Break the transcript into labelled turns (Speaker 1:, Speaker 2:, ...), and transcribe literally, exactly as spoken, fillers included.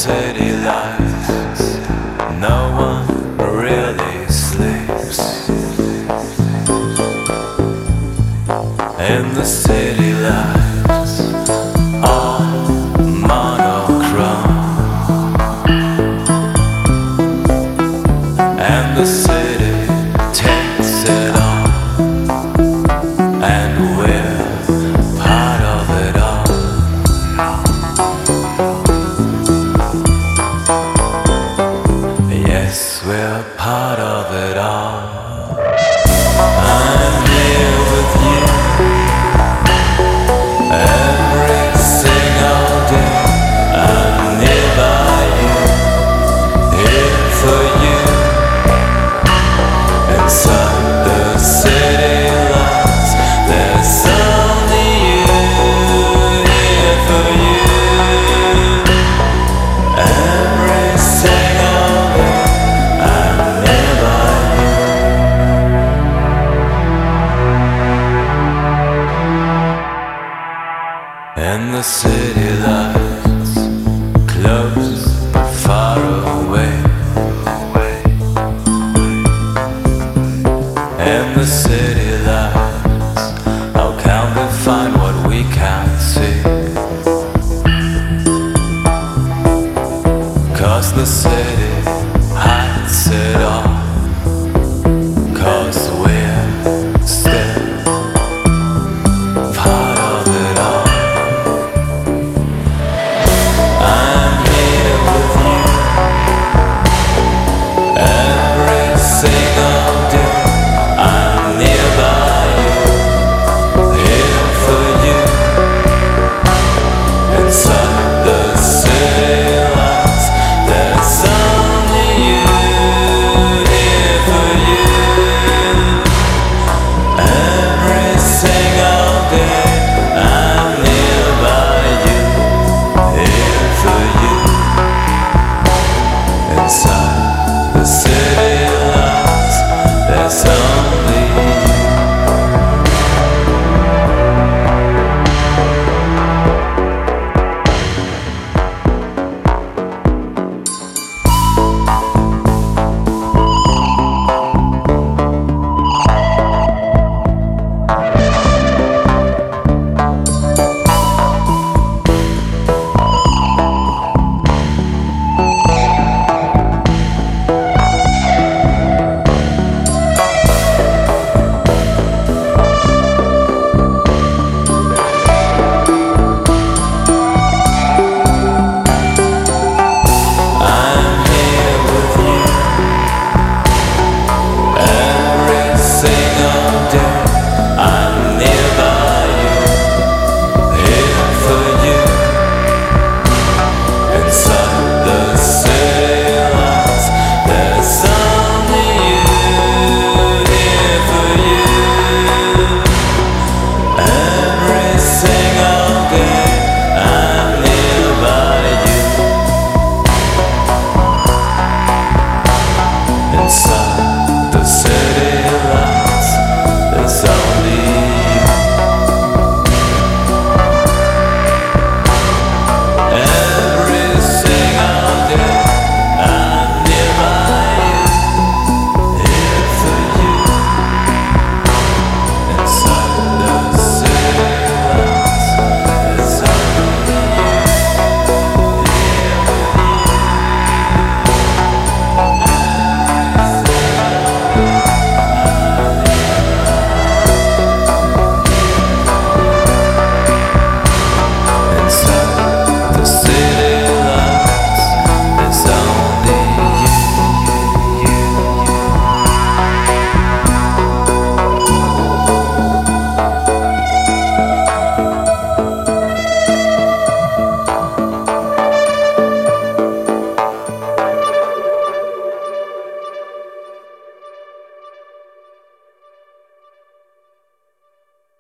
Speaker 1: city lights, no one really sleeps. In the city lights, all monochrome, and the city takes it all, and we're part of it all. Yes, we're part of it all. I'm here with you every single day. I'm nearby you, here for you. Inside the city lights, there's only you, here for you. Every single day, I'm nearby you. And the city lights, close but far away. And the city lights, how can we find what we can't see? 'Cause the city hides it